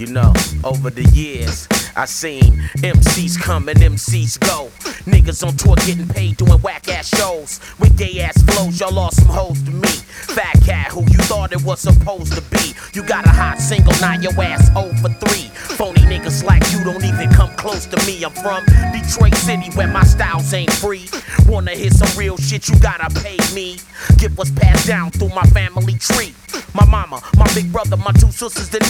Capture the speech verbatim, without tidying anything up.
You know, over the years, I seen M Cs come and M Cs go. Niggas on tour getting paid doing whack ass shows. With gay ass flows, y'all lost some hoes to me. Fat cat who you thought it was supposed to be. You got a hot single, now your ass oh for three. Phony niggas like you don't even come close to me. I'm from Detroit City where my styles ain't free. Wanna hear some real shit, you gotta pay me. Get what's passed down through my family tree. My mama, my big brother, my two sisters, the